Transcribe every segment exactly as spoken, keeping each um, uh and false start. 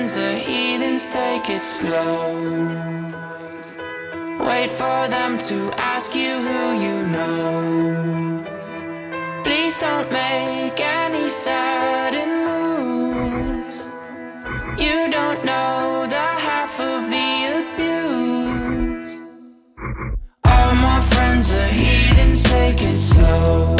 friends are heathens, take it slow. Wait for them to ask you who you know. Please don't make any sudden moves. You don't know the half of the abuse. All my friends are heathens, take it slow.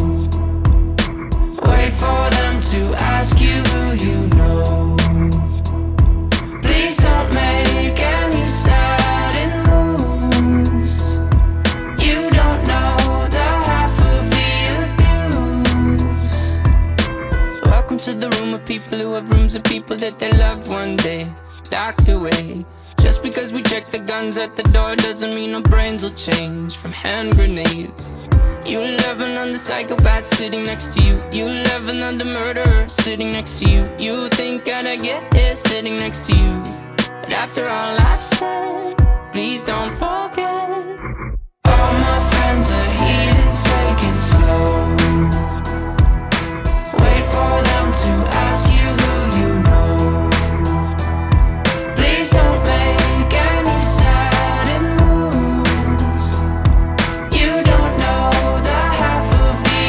Wait for them to ask you who you know. Please don't make any sudden moves. You don't know the half of the abuse. Welcome to the room of people who have rooms of people that they love one day docked away. Just because we check the guns at the door doesn't mean our brains will change from hand grenades. You loving on the psychopath sitting next to you. You loving on the murderer sitting next to you. You think I'd get here sitting next to you. But after all I've said, please don't forget. All my friends are heathens, take it slow. Wait for them to ask you who you know. Please don't make any sudden moves. You don't know the half of the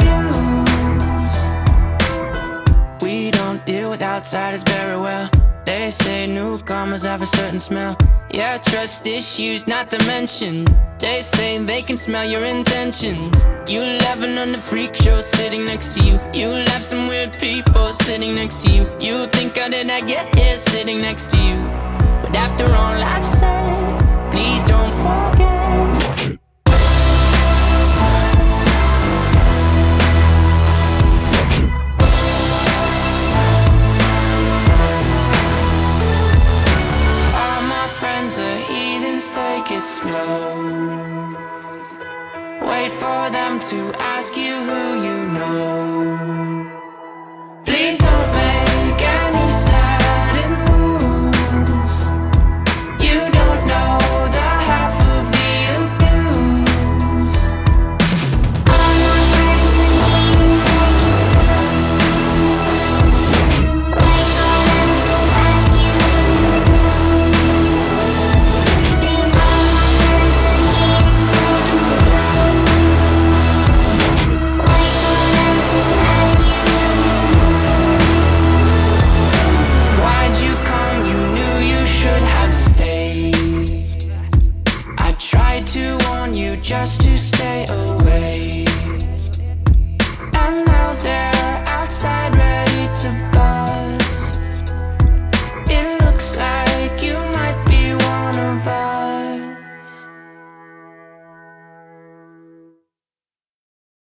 abuse. We don't deal with outsiders very well. They say newcomers have a certain smell. Yeah, trust issues not to mention. They say they can smell your intentions. You laughing on the freak show sitting next to you. You laugh some weird people sitting next to you. You think how did I get here sitting next to you. But after all I've said, please don't forget. Take it slow. Wait for them to ask you who you know.